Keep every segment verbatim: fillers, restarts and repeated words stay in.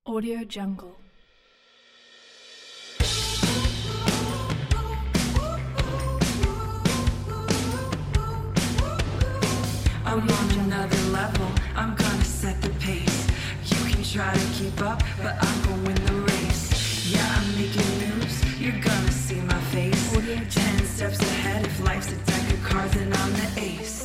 Audio Jungle. I'm on another level, I'm gonna set the pace. You can try to keep up, but I'm gonna win the race. Yeah, I'm making moves, you're gonna see my face. Ten steps ahead, if life's a deck of cards, then I'm the ace.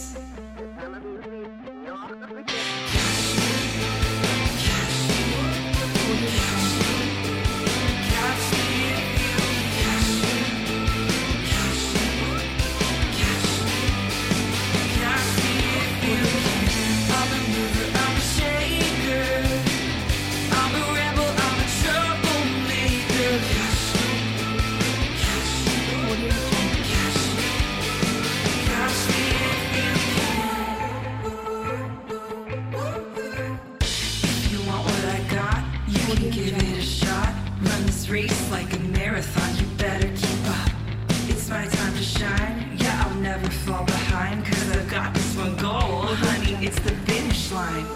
Race like a marathon, you better keep up. It's my time to shine, yeah, I'll never fall behind. Cause I've got this one goal, honey, it's the finish line.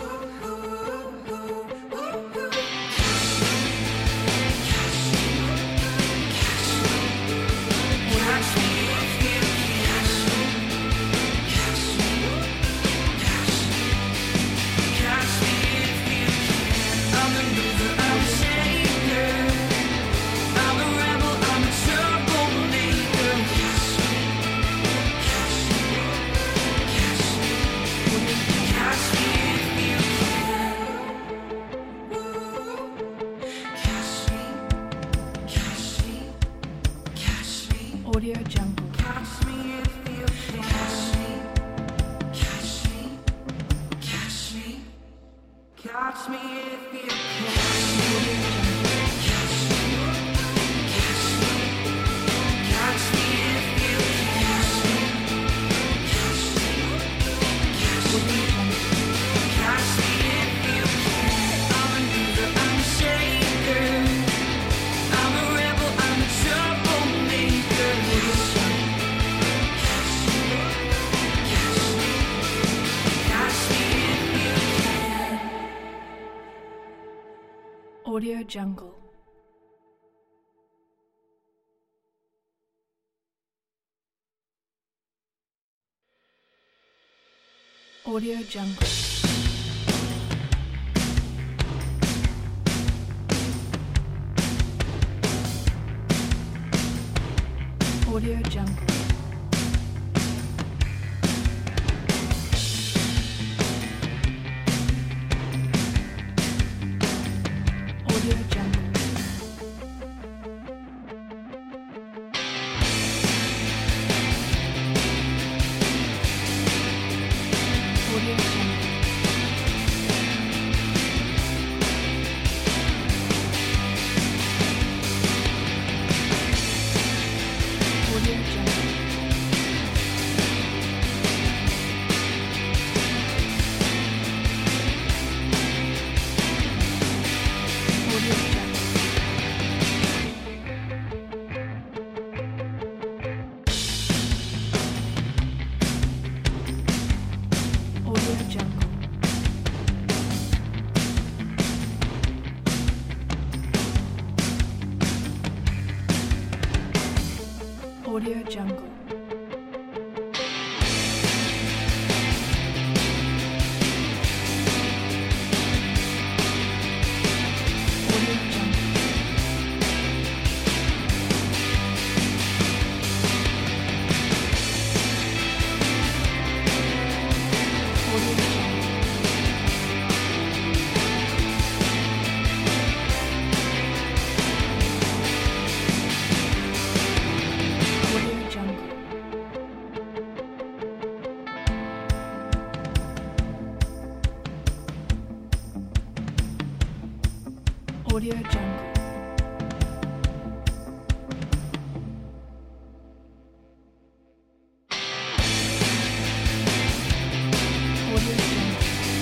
Audio Jungle. Catch me if you can. Catch me, catch me, catch me. Catch me if you can. Catch me, catch me, catch me if you can. Catch me, catch me, catch me if you can. I'm a loser, I'm a shaker. I'm a rebel, I'm a troublemaker. Audio Jungle. Audio Jungle. Audio Jungle. Audio Jungle. Audio Jungle. Audio Jungle. Audio Jungle. Audio Jungle. Audio Jungle. Audio Jungle. Audio Jungle. Audio Jungle. Audio Jungle. Audio Jungle.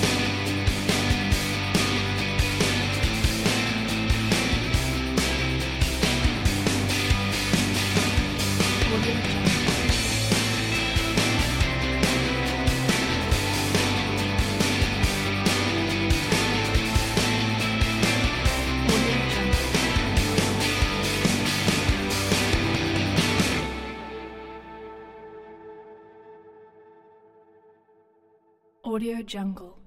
Audio Jungle. Audio Jungle.